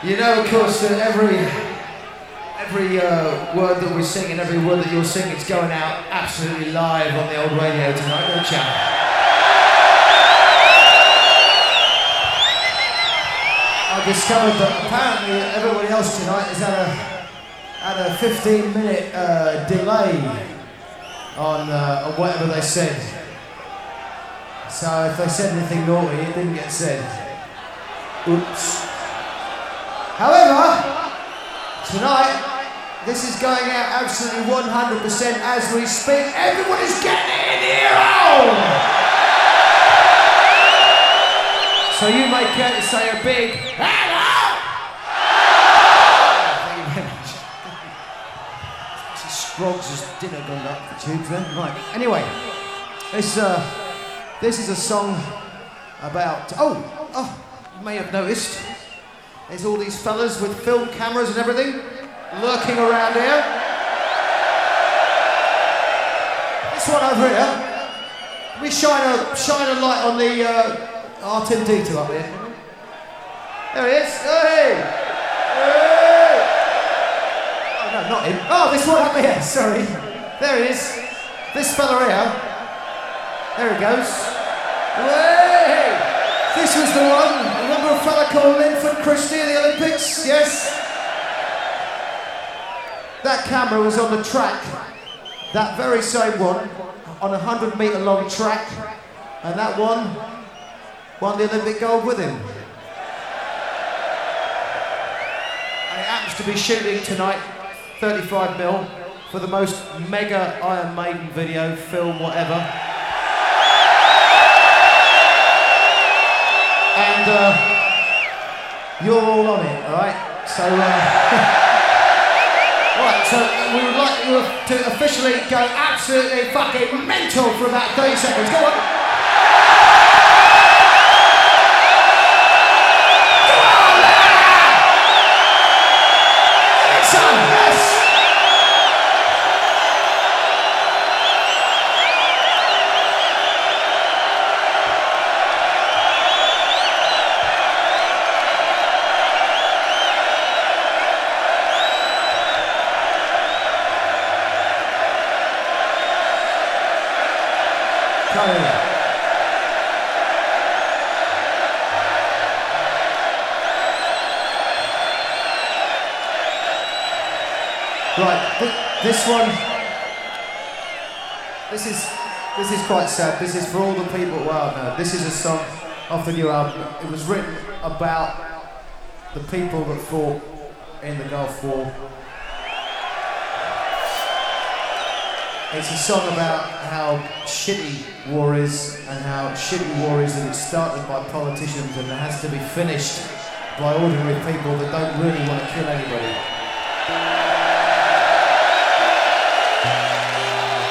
You know, of course, that every word that we sing and every word that you'll sing is going out absolutely live on the old radio tonight, don't you? I discovered that apparently everybody else tonight has had a 15-minute delay on whatever they said. So if they said anything naughty, it didn't get said. Oops. However, tonight, this is going out absolutely 100% as we speak. Everybody's getting it in here! Oh! So you may care to say a big hello! Thank you very much. This is Scroggs' dinner gone up the tubes then. Right, anyway, this is a song about... Oh, you may have noticed. There's all these fellas with film cameras and everything lurking around here. This one over here. Let me shine a light on the R2D2 up here. There he is. Hey! Hey! Oh no, not him. Oh, this one up here. Sorry. There he is. This fella here. There he goes. Hey! This was the one. Remember a fella called Linford Christie at the Olympics? Yes? That camera was on the track. That very same one on a 100-metre long track. And that one won the Olympic gold with him. And it happens to be shooting tonight 35mm for the most mega Iron Maiden video, film, whatever. And you're all on it, alright? So, right, so we would like you to officially go absolutely fucking mental for about 30 seconds. Go on! Go on there! It's on, yes! Right, this one, this is quite sad. This is for all the people, well no, this is a song off the new album. It was written about the people that fought in the Gulf War. It's a song about how shitty war is and how shitty war is that it's started by politicians and it has to be finished by ordinary people that don't really want to kill anybody.